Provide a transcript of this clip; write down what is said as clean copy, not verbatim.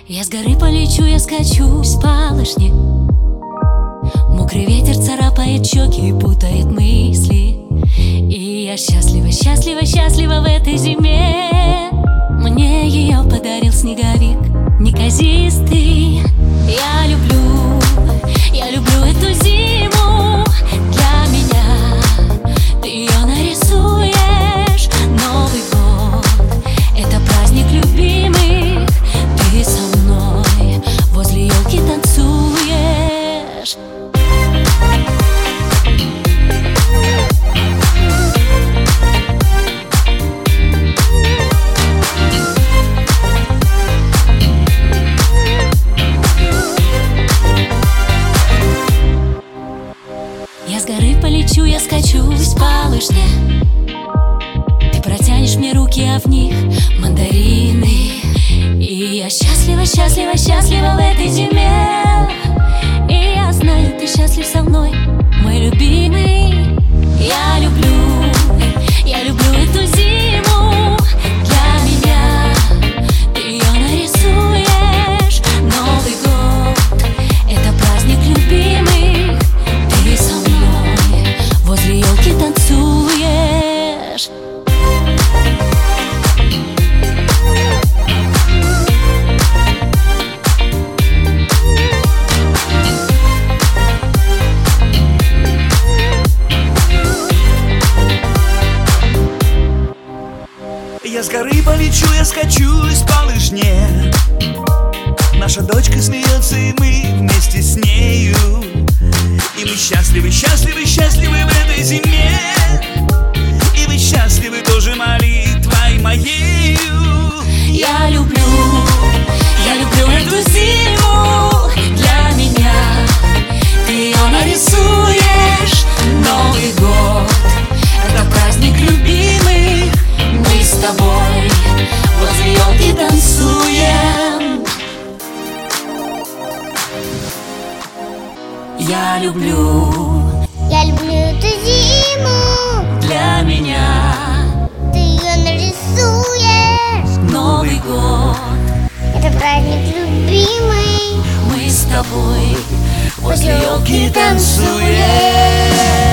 Я с горы полечу, я скачусь по лыжне. Мокрый ветер царапает щеки и путает мысли. И я счастлива, счастлива, счастлива в этой зиме. Мне ее подарил снеговик неказистый. Я люблю эту зиму. Для меня ты ее нарисуешь. Новый год — это праздник любимых. Ты со мной возле елки танцуешь. Я с горы полечу, я скачусь по лыжне. Ты протянешь мне руки, а в них мандарины. И я счастлива, счастлива, счастлива в этой зиме. И я знаю, ты счастлив со мной, мой любимый. Я люблю эту зиму. Для меня ты ее нарисуешь. Новый год — это праздник любимых. Ты со мной возле елки танцуешь. Я с горы полечу, я скачусь по лыжне. Наша дочка смеется, и мы вместе с нею. И мы счастливы, счастливы, счастливы в этой зиме. И вы счастливы тоже молитвой моею. Я люблю эту зиму. Для меня ты ее нарисуешь. Новый год — это праздник любимых. Мы с тобой возле елки танцуем. Я люблю эту зиму. для меня Ты ее нарисуешь. Новый год. Это праздник любимый. Мы с тобой возле елки танцуем. танцуем.